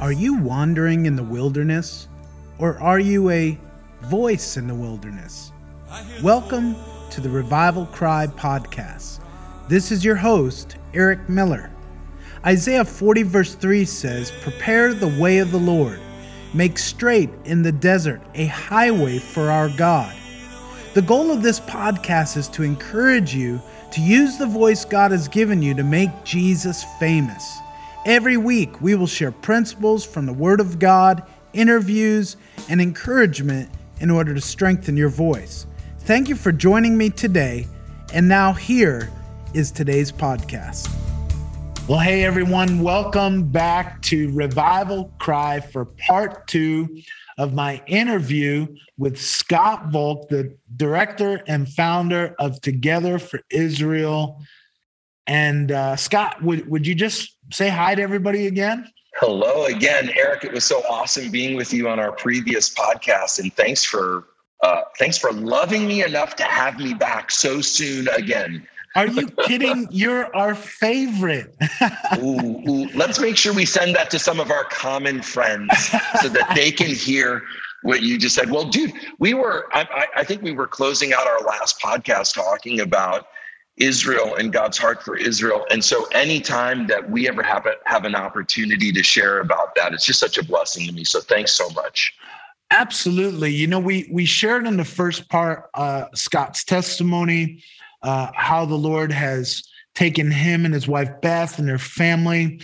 Are you wandering in the wilderness, or are you a voice in the wilderness? Welcome to the Revival Cry podcast. This is your host, Eric Miller. Isaiah 40 verse 3 says, "Prepare the way of the Lord. Make straight in the desert a highway for our God." The goal of this podcast is to encourage you to use the voice God has given you to make Jesus famous. Every week, we will share principles from the Word of God, interviews, and encouragement in order to strengthen your voice. Thank you for joining me today. And now here is today's podcast. Well, hey everyone, welcome back to Revival Cry for part 2 of my interview with Scott Volk, the director and founder of Together for Israel. And Scott, would you just say hi to everybody again? Hello again, Eric. It was so awesome being with you on our previous podcast, and thanks for loving me enough to have me back so soon again. Are you kidding? You're our favorite. Ooh. Let's make sure we send that to some of our common friends so that they can hear what you just said. Well, dude, I think we were closing out our last podcast talking about Israel and God's heart for Israel. And so anytime that we ever have an opportunity to share about that, it's just such a blessing to me. So thanks so much. Absolutely. You know, we shared in the first part, Scott's testimony, how the Lord has taken him and his wife, Beth, and their family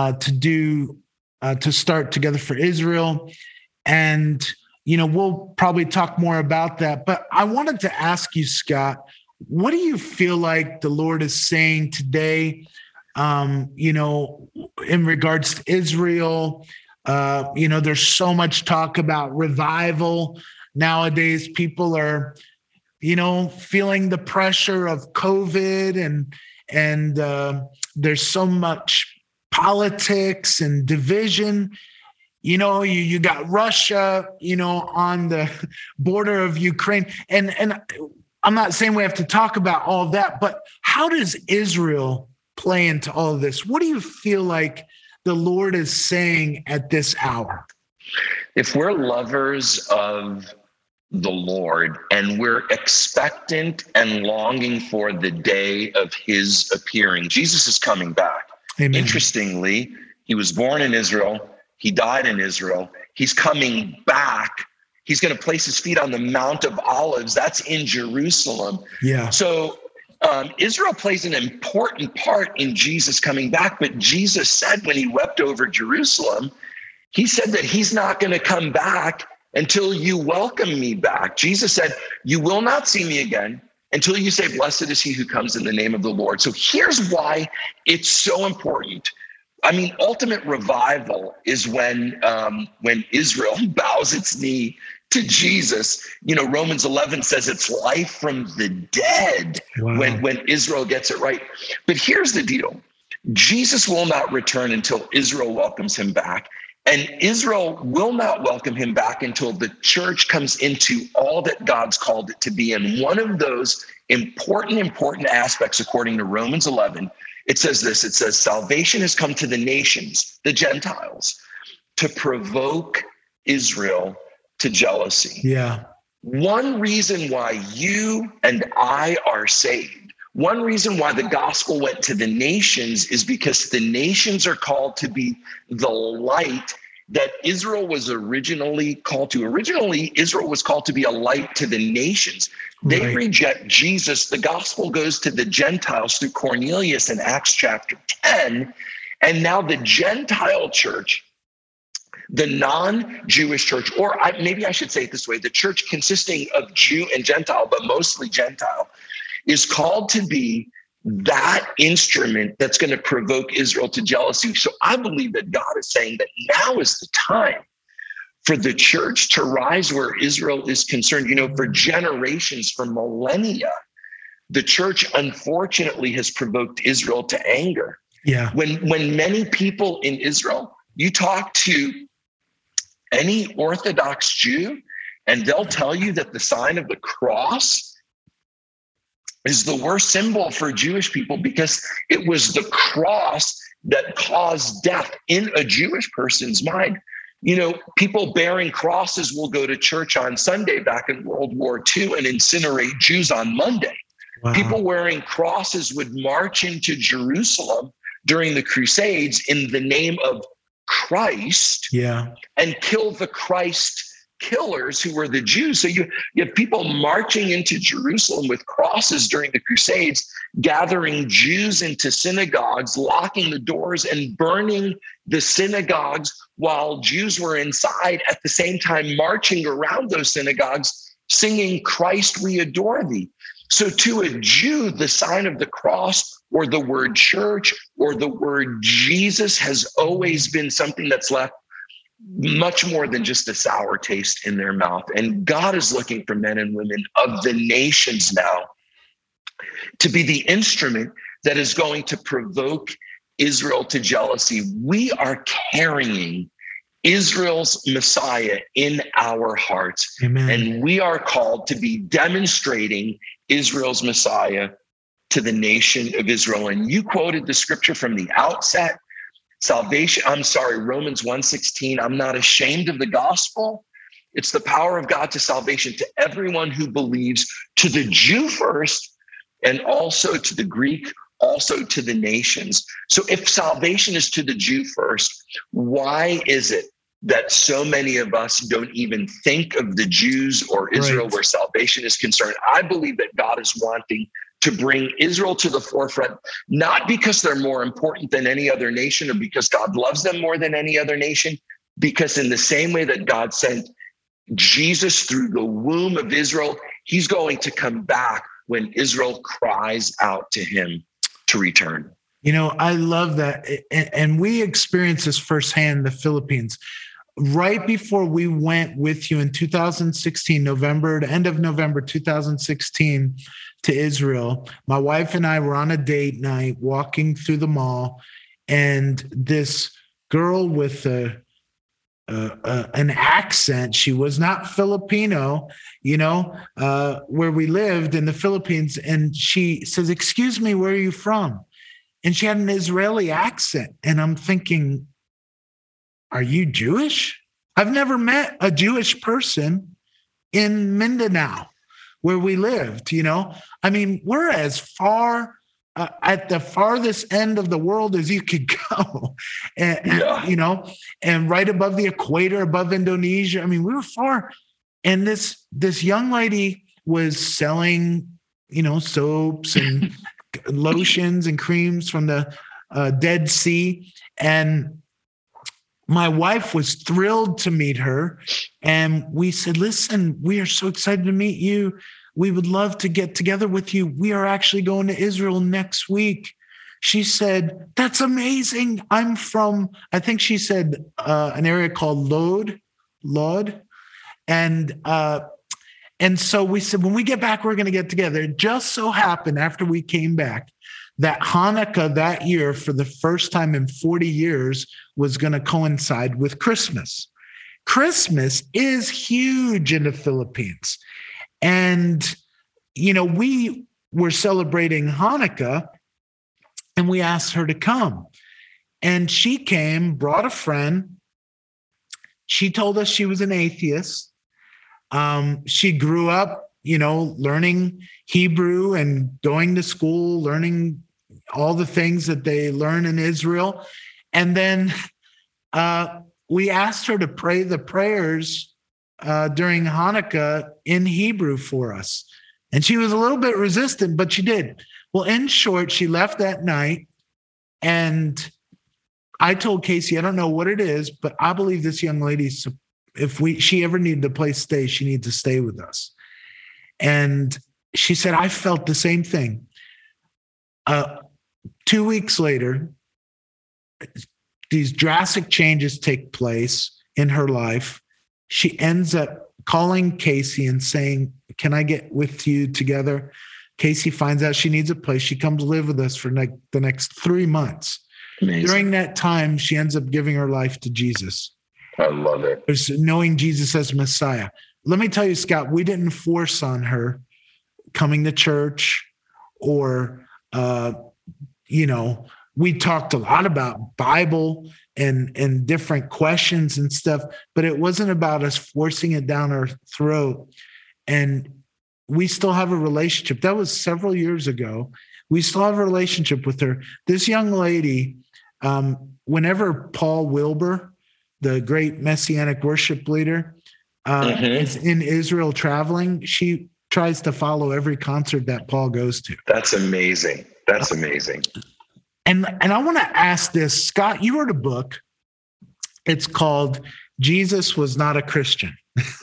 to start Together for Israel. And, you know, we'll probably talk more about that. But I wanted to ask you, Scott, what do you feel like the Lord is saying today, you know, in regards to Israel? You know, there's so much talk about revival nowadays. People are, you know, feeling the pressure of COVID and there's so much politics and division. You know, you got Russia, you know, on the border of Ukraine. And I'm not saying we have to talk about all of that, but how does Israel play into all of this? What do you feel like the Lord is saying at this hour? If we're lovers of the Lord and we're expectant and longing for the day of his appearing, Jesus is coming back. Amen. Interestingly, he was born in Israel. He died in Israel. He's coming back. He's going to place his feet on the Mount of Olives. That's in Jerusalem. Yeah. So Israel plays an important part in Jesus coming back. But Jesus said when he wept over Jerusalem, he said that he's not going to come back until you welcome me back. Jesus said, you will not see me again until you say, blessed is he who comes in the name of the Lord. So here's why it's so important. I mean, ultimate revival is when Israel bows its knee to Jesus. You know, Romans 11 says it's life from the dead. Wow. when Israel gets it right. But here's the deal. Jesus will not return until Israel welcomes him back. And Israel will not welcome him back until the church comes into all that God's called it to be. And one of those important aspects, according to Romans 11, it says this, it says, salvation has come to the nations, the Gentiles, to provoke Israel to jealousy. Yeah. One reason why you and I are saved, one reason why the gospel went to the nations is because the nations are called to be the light that Israel was originally called to. Originally, Israel was called to be a light to the nations. They reject Jesus. The gospel goes to the Gentiles through Cornelius in Acts chapter 10. And now the Gentile church, the non-Jewish church, or maybe I should say it this way, the church consisting of Jew and Gentile, but mostly Gentile, is called to be that instrument that's going to provoke Israel to jealousy. So I believe that God is saying that now is the time for the church to rise where Israel is concerned. You know, for generations, for millennia, the church unfortunately has provoked Israel to anger. Yeah. When many people in Israel, you talk to any Orthodox Jew, and they'll tell you that the sign of the cross is the worst symbol for Jewish people because it was the cross that cause death in a Jewish person's mind. You know, people bearing crosses will go to church on Sunday back in World War II and incinerate Jews on Monday. Wow. People wearing crosses would march into Jerusalem during the Crusades in the name of Christ, and kill the Christ killers who were the Jews. So you have people marching into Jerusalem with crosses during the Crusades, gathering Jews into synagogues, locking the doors and burning the synagogues while Jews were inside, at the same time marching around those synagogues, singing, "Christ, we adore thee." So to a Jew, the sign of the cross or the word church or the word Jesus has always been something that's left much more than just a sour taste in their mouth. And God is looking for men and women of the nations now to be the instrument that is going to provoke Israel to jealousy. We are carrying Israel's Messiah in our hearts. Amen. And we are called to be demonstrating Israel's Messiah to the nation of Israel. And you quoted the scripture from the outset. Romans 1:16, I'm not ashamed of the gospel. It's the power of God to salvation to everyone who believes, to the Jew first, and also to the Greek, also to the nations. So if salvation is to the Jew first, why is it that so many of us don't even think of the Jews or Israel where salvation is concerned? I believe that God is wanting to bring Israel to the forefront, not because they're more important than any other nation or because God loves them more than any other nation, because in the same way that God sent Jesus through the womb of Israel, he's going to come back when Israel cries out to him to return. You know, I love that. And we experienced this firsthand in the Philippines. Right before we went with you in 2016, end of November 2016 to Israel, my wife and I were on a date night walking through the mall, and this girl with an accent, she was not Filipino, where we lived in the Philippines, and she says, "Excuse me, where are you from?" And she had an Israeli accent, and I'm thinking, are you Jewish? I've never met a Jewish person in Mindanao where we lived, I mean, we're as far at the farthest end of the world as you could go, and right above the equator, above Indonesia. I mean, we were far. And this young lady was selling, soaps and lotions and creams from the Dead Sea. And my wife was thrilled to meet her. And we said, "Listen, we are so excited to meet you. We would love to get together with you. We are actually going to Israel next week." She said, "That's amazing. I'm from," I think she said, an area called Lod. And so we said, when we get back, we're going to get together. It just so happened after we came back that Hanukkah that year, for the first time in 40 years, was going to coincide with Christmas. Christmas is huge in the Philippines. And, we were celebrating Hanukkah, and we asked her to come. And she came, brought a friend. She told us she was an atheist. She grew up, learning Hebrew and going to school, learning all the things that they learn in Israel. And then we asked her to pray the prayers during Hanukkah in Hebrew for us. And she was a little bit resistant, but she did. Well, in short, she left that night, and I told Casey, I don't know what it is, but I believe this young lady, if she ever needed a place to stay, she needs to stay with us. And she said, I felt the same thing. 2 weeks later, these drastic changes take place in her life. She ends up calling Casey and saying, "Can I get with you together?" Casey finds out she needs a place. She comes live with us for the next 3 months. Amazing. During that time, she ends up giving her life to Jesus. I love it. Knowing Jesus as Messiah. Let me tell you, Scott, we didn't force on her coming to church or, we talked a lot about Bible and different questions and stuff, but it wasn't about us forcing it down our throat. And we still have a relationship. That was several years ago. We still have a relationship with her. This young lady, whenever Paul Wilbur, the great Messianic worship leader, is in Israel traveling, she tries to follow every concert that Paul goes to. That's amazing. That's amazing. And I want to ask this, Scott, you wrote a book. It's called Jesus Was Not a Christian.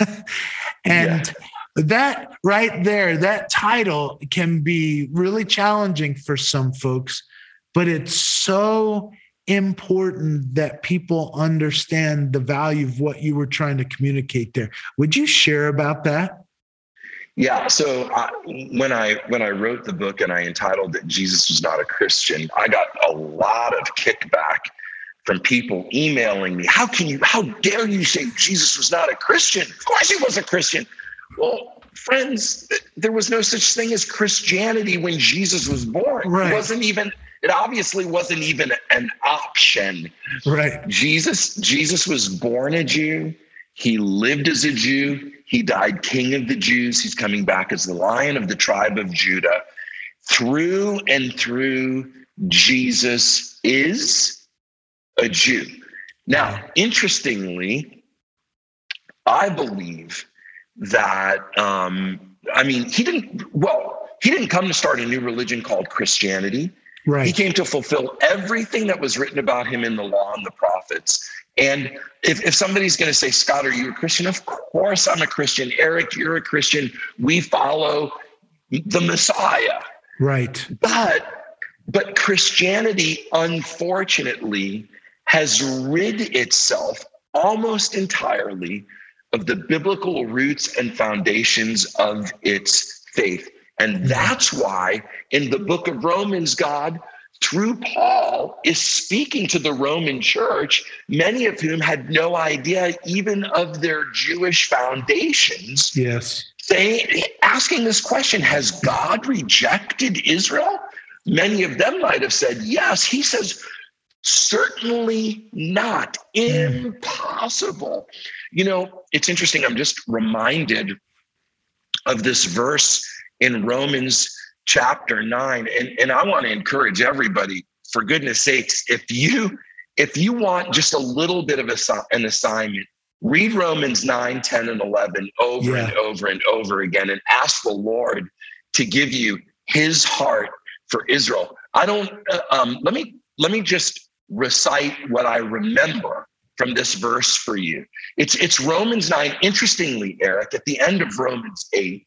And that right there, that title can be really challenging for some folks, but it's so important that people understand the value of what you were trying to communicate there. Would you share about that? Yeah. So when I wrote the book and I entitled it "Jesus Was Not a Christian," I got a lot of kickback from people emailing me. How dare you say Jesus was not a Christian? Of course he was a Christian. Well, friends, there was no such thing as Christianity when Jesus was born. Right. It obviously wasn't even an option. Right. Jesus was born a Jew. He lived as a Jew. He died King of the Jews. He's coming back as the Lion of the tribe of Judah. Through and through, Jesus is a Jew. Now, interestingly, I believe that, he didn't come to start a new religion called Christianity. Right. He came to fulfill everything that was written about him in the law and the prophets. And if somebody's going to say, Scott, are you a Christian? Of course I'm a Christian. Eric, you're a Christian. We follow the Messiah. Right. But Christianity, unfortunately, has rid itself almost entirely of the biblical roots and foundations of its faith. And that's why in the book of Romans, God, through Paul, is speaking to the Roman church, many of whom had no idea even of their Jewish foundations. Yes. Asking this question, has God rejected Israel? Many of them might have said yes. He says, certainly not. Impossible. You know, it's interesting. I'm just reminded of this verse in Romans chapter 9. And I want to encourage everybody, for goodness sakes, if you want just a little bit of an assignment, read Romans 9, 10, and 11 over and over and over again, and ask the Lord to give you his heart for Israel. Let me just recite what I remember from this verse for you. It's Romans 9. Interestingly, Eric, at the end of Romans 8,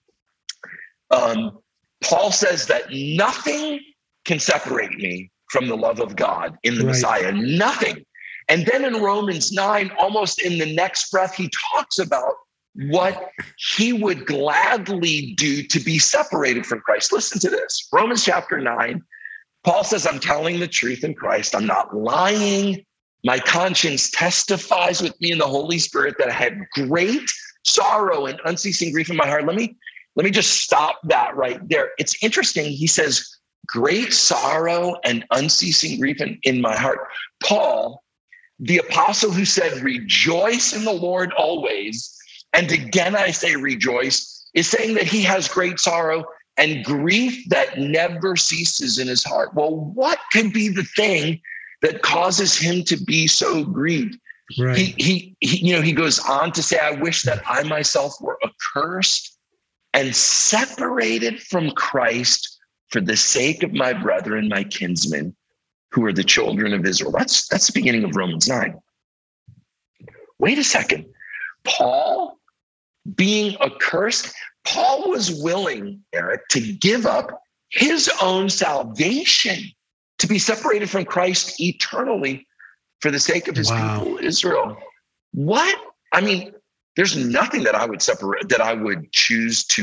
Paul says that nothing can separate me from the love of God in the Messiah. Nothing. And then in Romans 9, almost in the next breath, he talks about what he would gladly do to be separated from Christ. Listen to this. Romans chapter 9, Paul says, I'm telling the truth in Christ. I'm not lying. My conscience testifies with me in the Holy Spirit that I had great sorrow and unceasing grief in my heart. Let me just stop that right there. It's interesting. He says, great sorrow and unceasing grief in my heart. Paul, the apostle who said, rejoice in the Lord always, and again I say rejoice, is saying that he has great sorrow and grief that never ceases in his heart. Well, what could be the thing that causes him to be so grieved? Right. He goes on to say, I wish that I myself were accursed and separated from Christ for the sake of my brethren, my kinsmen, who are the children of Israel. That's the beginning of Romans 9. Wait a second. Paul being accursed, Paul was willing, Eric, to give up his own salvation to be separated from Christ eternally for the sake of his people, Israel. What? I mean, there's nothing that I would choose to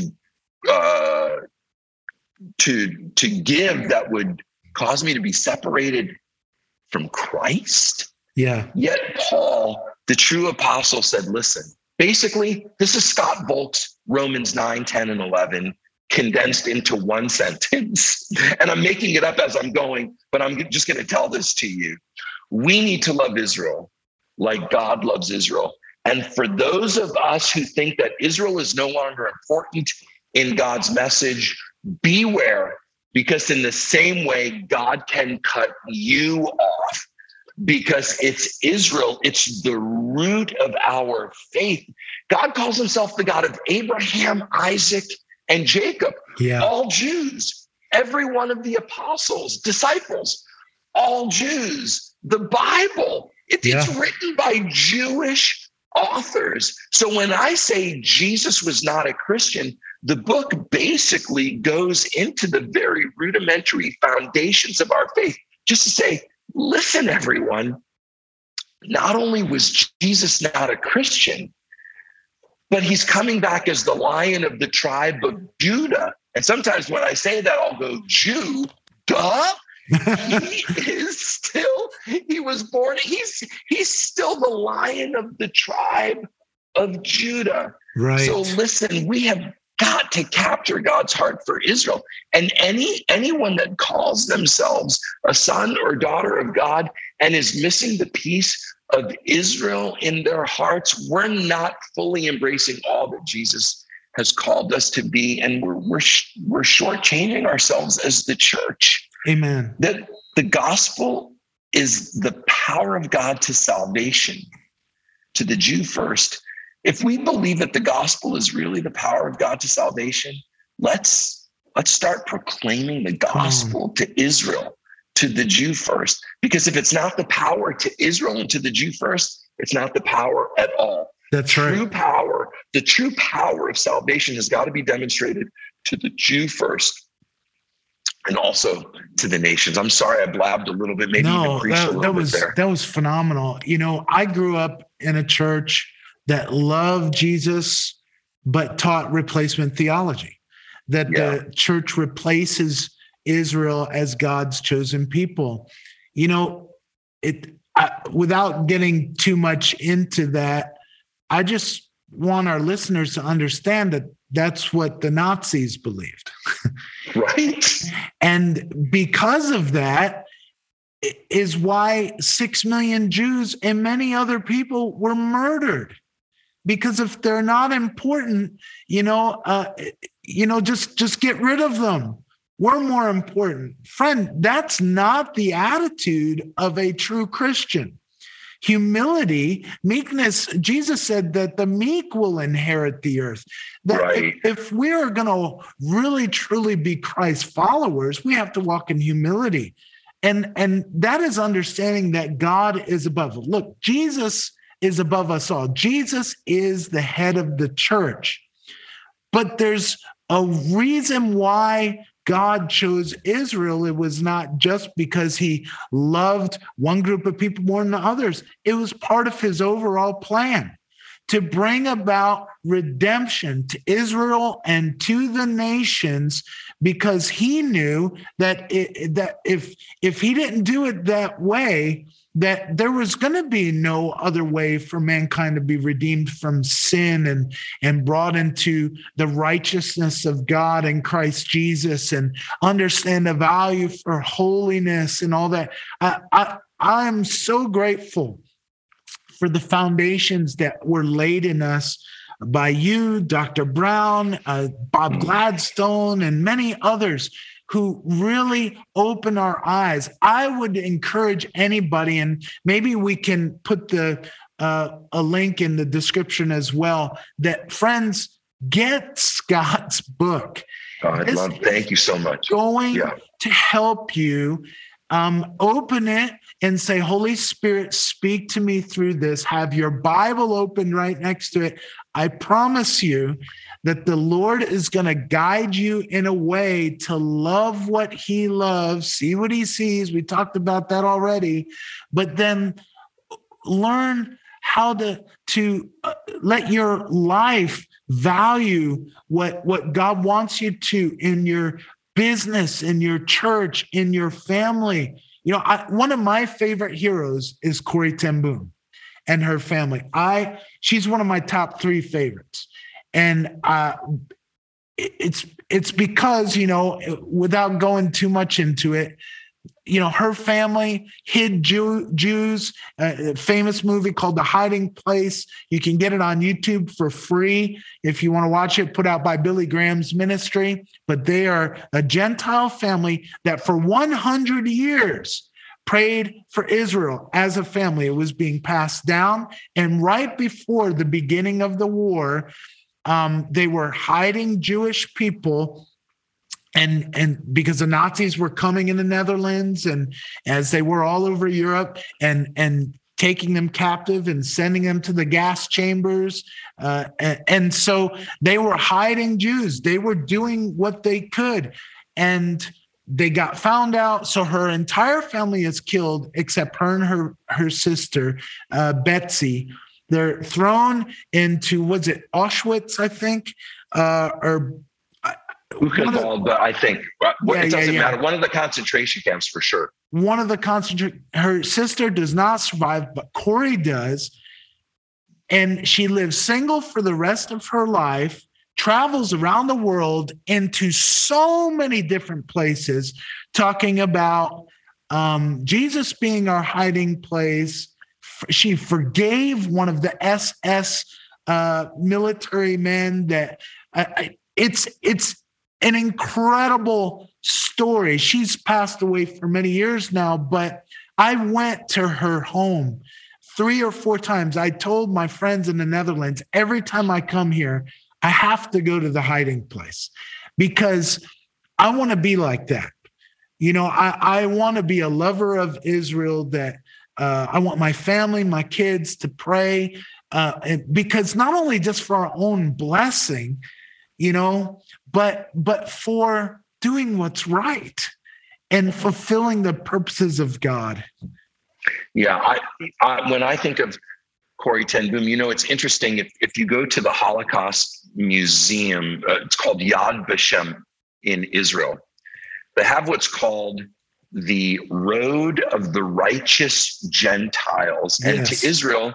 give that would cause me to be separated from Christ. Yeah. Yet Paul, the true apostle, said, listen, basically, this is Scott Volk's Romans 9, 10, and 11. condensed into one sentence. And I'm making it up as I'm going, but I'm just going to tell this to you. We need to love Israel like God loves Israel. And for those of us who think that Israel is no longer important in God's message, beware, because in the same way, God can cut you off, because it's Israel. It's the root of our faith. God calls himself the God of Abraham, Isaac, and Jacob, all Jews, every one of the apostles, disciples, all Jews. The Bible, it's written by Jewish authors. So when I say Jesus was not a Christian, the book basically goes into the very rudimentary foundations of our faith, just to say, listen, everyone, not only was Jesus not a Christian, but he's coming back as the Lion of the tribe of Judah. And sometimes when I say that, I'll go, Jew, duh. He was born, he's still the Lion of the tribe of Judah. Right. So listen, we have got to capture God's heart for Israel. And anyone that calls themselves a son or daughter of God and is missing the piece of Israel in their hearts, we're not fully embracing all that Jesus has called us to be. And we're shortchanging ourselves as the church. Amen. That the gospel is the power of God to salvation, to the Jew first. If we believe that the gospel is really the power of God to salvation, let's start proclaiming the gospel to Israel, to the Jew first. Because if it's not the power to Israel and to the Jew first, it's not the power at all. That's right. The true power of salvation has got to be demonstrated to the Jew first, and also to the nations. I'm sorry I blabbed a little bit. Maybe even preached a little bit there. That was phenomenal. You know, I grew up in a church that loved Jesus, but taught replacement theology, that the church replaces Israel as God's chosen people. You know, without getting too much into that, I just want our listeners to understand that that's what the Nazis believed. Right. And because of that is why 6 million Jews and many other people were murdered. Because if they're not important, just get rid of them. We're more important. Friend, that's not the attitude of a true Christian. Humility, meekness, Jesus said that the meek will inherit the earth. That if we are going to really, truly be Christ followers, we have to walk in humility. And that is understanding that God is above. Look, Jesus is above us all. Jesus is the head of the church. But there's a reason why God chose Israel. It was not just because he loved one group of people more than others. It was part of his overall plan to bring about redemption to Israel and to the nations, because he knew that that if he didn't do it that way, that there was going to be no other way for mankind to be redeemed from sin and brought into the righteousness of God in Christ Jesus, and understand the value for holiness and all that. I'm so grateful for the foundations that were laid in us by you, Dr. Brown, Bob Gladstone, and many others who really open our eyes. I would encourage anybody, and maybe we can put a link in the description as well, that friends, get Scott's book. Thank you so much. Going to help you open it and say, Holy Spirit, speak to me through this. Have your Bible open right next to it. I promise you that the Lord is going to guide you in a way to love what he loves, see what he sees. We talked about that already, but then learn how to let your life value what God wants you to in your business, in your church, in your family. You know, one of my favorite heroes is Corrie ten Boom and her family. She's one of my top 3 favorites. And it's because, without going too much into it, her family hid Jews. A famous movie called The Hiding Place. You can get it on YouTube for free if you want to watch it, put out by Billy Graham's ministry. But they are a Gentile family that for 100 years prayed for Israel as a family. It was being passed down. And right before the beginning of the war, they were hiding Jewish people. And because the Nazis were coming in the Netherlands, and as they were all over Europe, and taking them captive and sending them to the gas chambers. And so they were hiding Jews. They were doing what they could. And they got found out. So her entire family is killed except her and her sister, Betsy. They're thrown into, was it Auschwitz, I think, or Buchenwald, but I think it doesn't matter. One of the concentration camps for sure. One of the her sister does not survive, but Corrie does. And she lives single for the rest of her life, travels around the world into so many different places, talking about Jesus being our hiding place. She forgave one of the SS military men. That it's an incredible story. She's passed away for many years now, but I went to her home 3 or 4 times. I told my friends in the Netherlands, every time I come here, I have to go to the hiding place because I want to be like that. I want to be a lover of Israel, that I want my family, my kids to pray, because not only just for our own blessing, but for doing what's right and fulfilling the purposes of God. Yeah, I when I think of Corrie ten Boom, it's interesting. If you go to the Holocaust Museum, it's called Yad Vashem in Israel. They have what's called the Road of the Righteous Gentiles, and Yes. to Israel,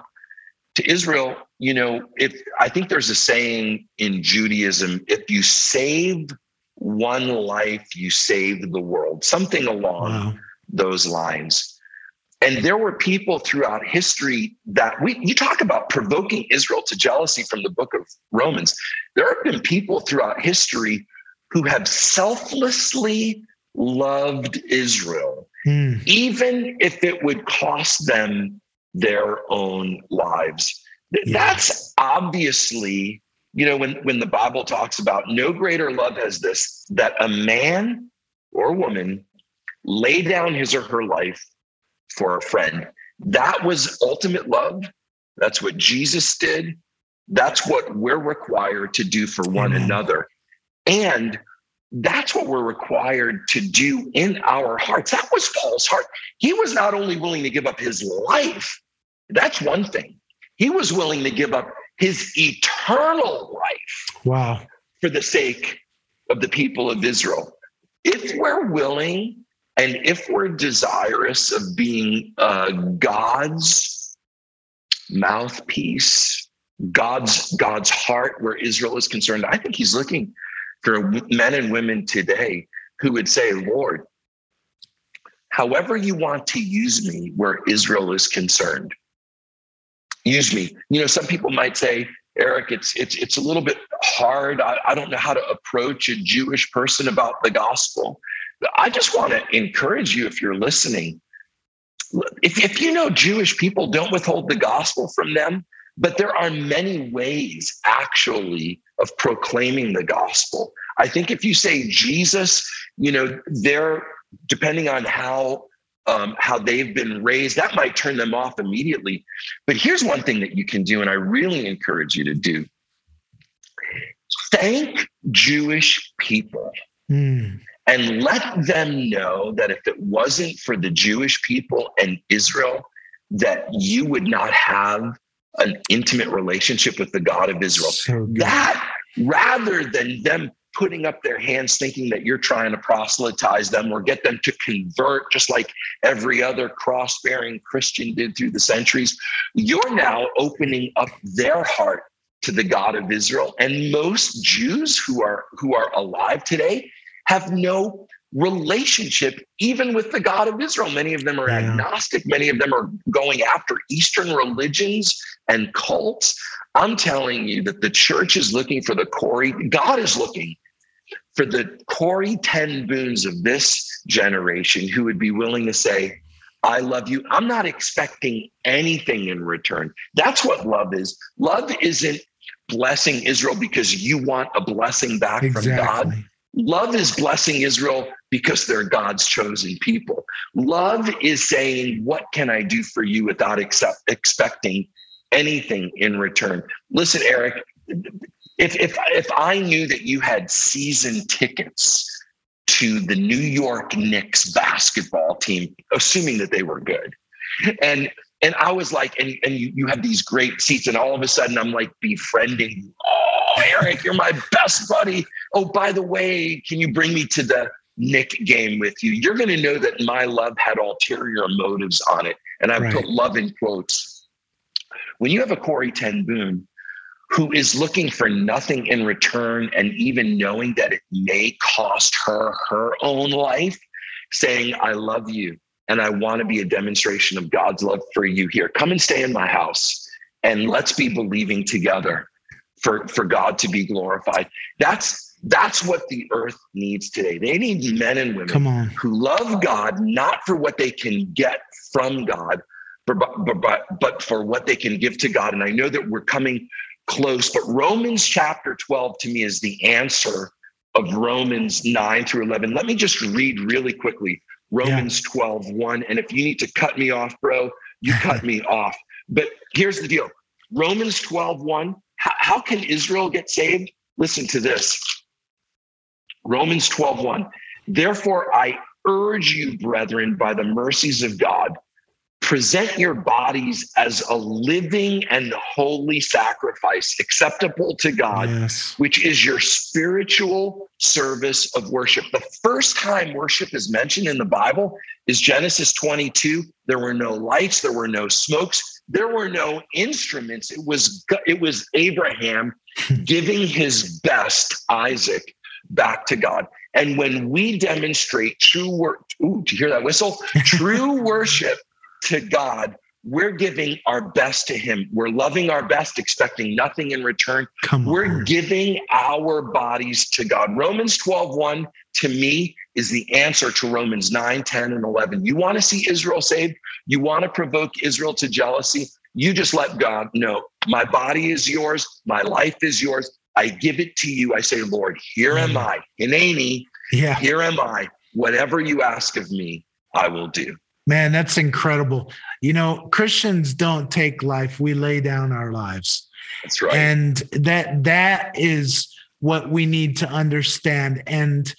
if I think there's a saying in Judaism, if you save one life, you save the world, something along those lines. And there were people throughout history that you talk about provoking Israel to jealousy from the book of Romans. There have been people throughout history who have selflessly loved Israel, even if it would cost them their own lives. That's obviously, when the Bible talks about no greater love as this, that a man or woman lay down his or her life for a friend. That was ultimate love. That's what Jesus did. That's what we're required to do for one another. And that's what we're required to do in our hearts. That was Paul's heart. He was not only willing to give up his life, that's one thing. He was willing to give up his eternal life for the sake of the people of Israel. If we're willing and if we're desirous of being God's mouthpiece, God's heart where Israel is concerned, I think he's looking for men and women today who would say, Lord, however you want to use me where Israel is concerned, use me. Some people might say, Eric, it's a little bit hard. I don't know how to approach a Jewish person about the gospel. I just want to encourage you, if you're listening, if you know Jewish people, don't withhold the gospel from them. But there are many ways, actually, of proclaiming the gospel. I think if you say Jesus, they're depending on how they've been raised, that might turn them off immediately. But here's one thing that you can do, and I really encourage you to do. Thank Jewish people and let them know that if it wasn't for the Jewish people and Israel, that you would not have an intimate relationship with the God of Israel. So that, rather than them putting up their hands thinking that you're trying to proselytize them or get them to convert just like every other cross-bearing Christian did through the centuries, you're now opening up their heart to the God of Israel. And most Jews who are alive today have no relationship even with the God of Israel. Many of them are agnostic. Many of them are going after Eastern religions and cults. I'm telling you that the church is looking for God is looking for the Corrie ten Boons of this generation who would be willing to say, I love you. I'm not expecting anything in return. That's what love is. Love isn't blessing Israel because you want a blessing back from God. Love is blessing Israel because they're God's chosen people. Love is saying, what can I do for you without expecting anything in return? Listen, Eric, if I knew that you had season tickets to the New York Knicks basketball team, assuming that they were good, and I was like, and you have these great seats, and all of a sudden I'm like befriending you. Oh, Eric, you're my best buddy. Oh, by the way, can you bring me to the Knick game with you? You're going to know that my love had ulterior motives on it. And I put love in quotes. When you have a Corrie ten Boom who is looking for nothing in return, and even knowing that it may cost her her own life, saying, I love you, and I want to be a demonstration of God's love for you here. Come and stay in my house, and let's be believing together for God to be glorified. That's what the earth needs today. They need men and women who love God, not for what they can get from God, but for what they can give to God. And I know that we're coming close, but Romans chapter 12 to me is the answer of Romans 9 through 11. Let me just read really quickly Romans 12:1. And if you need to cut me off, bro, you cut me off. But here's the deal. Romans 12:1. How can Israel get saved? Listen to this. Romans 12:1. Therefore, I urge you, brethren, by the mercies of God, present your bodies as a living and holy sacrifice, acceptable to God, which is your spiritual service of worship. The first time worship is mentioned in the Bible is Genesis 22. There were no lights, there were no smokes, there were no instruments. It was Abraham giving his best, Isaac, back to God. And when we demonstrate true work, do you hear that whistle? True worship to God, we're giving our best to him. We're loving our best, expecting nothing in return. We're giving our bodies to God. Romans 12:1 to me is the answer to Romans 9, 10, and 11. You want to see Israel saved? You want to provoke Israel to jealousy? You just let God know, my body is yours. My life is yours. I give it to you. I say, Lord, here am I. Hineni, here am I. Whatever you ask of me, I will do. Man, that's incredible. You know, Christians don't take life. We lay down our lives. That's right. And that is what we need to understand. And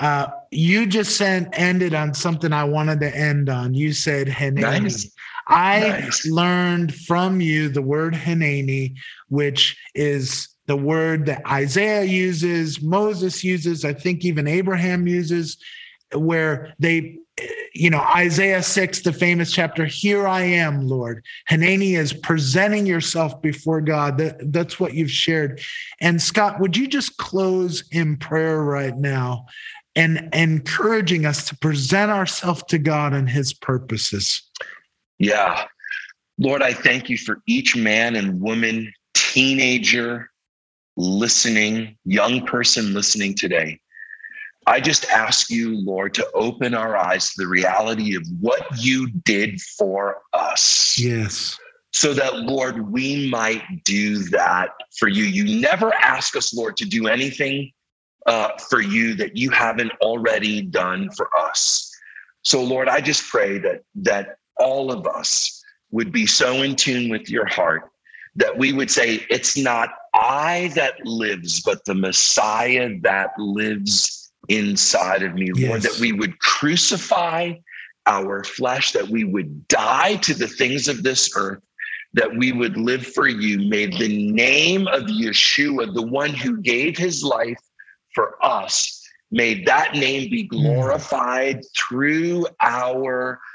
you just ended on something I wanted to end on. You said Hineni. Nice. I learned from you the word Hineni, which is the word that Isaiah uses, Moses uses, I think even Abraham uses, where they, Isaiah 6, the famous chapter, here I am, Lord. Hineni is presenting yourself before God. That's what you've shared. And Scott, would you just close in prayer right now and encouraging us to present ourselves to God and his purposes? Yeah. Lord, I thank you for each man and woman, teenager listening, young person listening today. I just ask you, Lord, to open our eyes to the reality of what you did for us. Yes. So that, Lord, we might do that for you. You never ask us, Lord, to do anything for you that you haven't already done for us. So, Lord, I just pray that all of us would be so in tune with your heart that we would say, it's not I that lives, but the Messiah that lives inside of me, Lord, that we would crucify our flesh, that we would die to the things of this earth, that we would live for you. May the name of Yeshua, the one who gave his life for us, may that name be glorified through our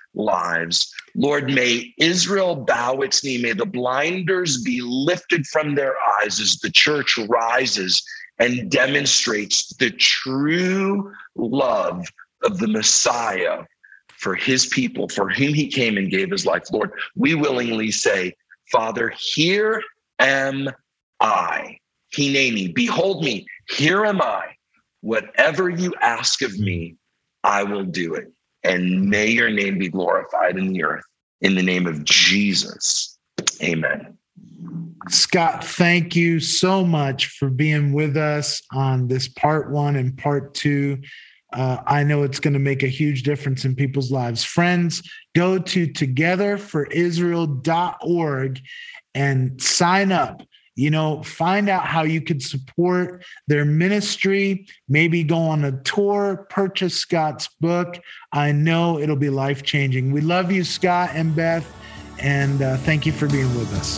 lives. Lord, may Israel bow its knee. May the blinders be lifted from their eyes as the church rises and demonstrates the true love of the Messiah for his people, for whom he came and gave his life. Lord, we willingly say, Father, here am I. Hineni, behold me, here am I. Whatever you ask of me, I will do it. And may your name be glorified in the earth. In the name of Jesus, amen. Scott, thank you so much for being with us on this part 1 and part 2. I know it's going to make a huge difference in people's lives. Friends, go to togetherforisrael.org and sign up. Find out how you can support their ministry, maybe go on a tour, purchase Scott's book. I know it'll be life-changing. We love you, Scott and Beth, and thank you for being with us.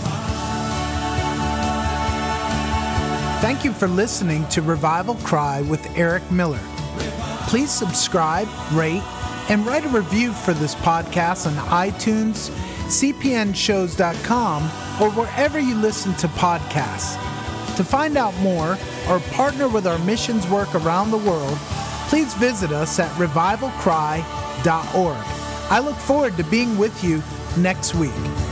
Thank you for listening to Revival Cry with Eric Miller. Please subscribe, rate, and write a review for this podcast on iTunes, cpnshows.com, or wherever you listen to podcasts. To find out more or partner with our missions work around the world, please visit us at revivalcry.org. I look forward to being with you next week.